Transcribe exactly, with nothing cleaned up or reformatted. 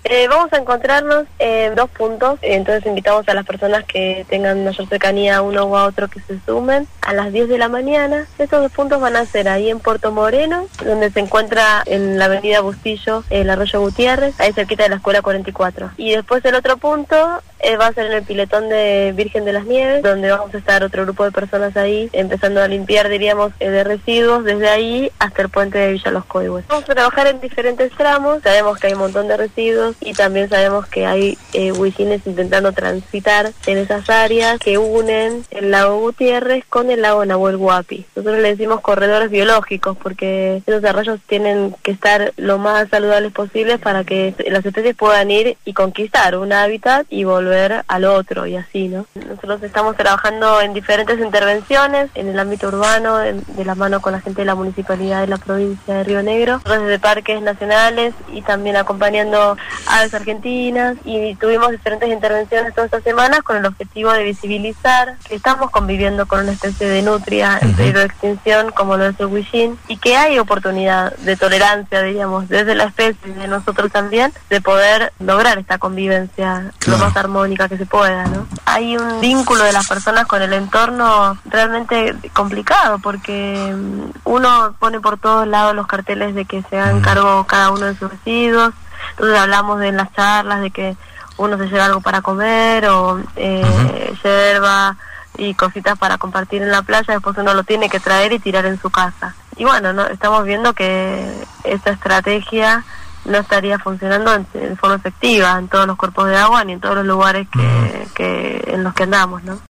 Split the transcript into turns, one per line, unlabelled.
Eh, vamos a encontrarnos en dos puntos, entonces invitamos a las personas que tengan mayor cercanía a uno o a otro que se sumen a las diez de la mañana. Estos dos puntos van a ser ahí en Puerto Moreno, donde se encuentra en la avenida Bustillo, el Arroyo Gutiérrez, ahí cerquita de la escuela cuarenta y cuatro. Y después el otro punto eh, va a ser en el piletón de Virgen de las Nieves, donde vamos a estar otro grupo de personas ahí, empezando a limpiar, diríamos, eh, de residuos desde ahí hasta el puente de Villa Los Coihues. Vamos a trabajar en diferentes tramos, sabemos que hay un montón de residuos y también sabemos que hay eh, huicines intentando transitar en esas áreas que unen el lago Gutiérrez con el lago Nahuel Huapi. Nosotros le decimos corredores biológicos porque esos arroyos tienen que estar lo más saludables posibles para que las especies puedan ir y conquistar un hábitat y volver al otro y así, ¿no? Nosotros estamos trabajando en diferentes intervenciones en el ámbito urbano, en, de la mano con la gente de la municipalidad de la provincia de Río Negro, desde parques nacionales y también acompañando aves argentinas, y tuvimos diferentes intervenciones todas estas semanas con el objetivo de visibilizar que estamos conviviendo con una especie de nutria en peligro de extinción como lo es el huillín, y que hay oportunidad de tolerancia, digamos, desde la especie y de nosotros también, de poder lograr esta convivencia claro. lo más armónica que se pueda, ¿no? Hay un vínculo de las personas con el entorno realmente complicado, porque uno pone por todos lados los carteles de que se hagan cargo cada uno de sus residuos. Entonces hablamos de en las charlas de que uno se lleva algo para comer o eh, uh-huh. yerba y cositas para compartir en la playa, después uno lo tiene que traer y tirar en su casa. Y bueno, no estamos viendo que esta estrategia no estaría funcionando en, de forma efectiva en todos los cuerpos de agua ni en todos los lugares que, que en los que andamos, ¿no?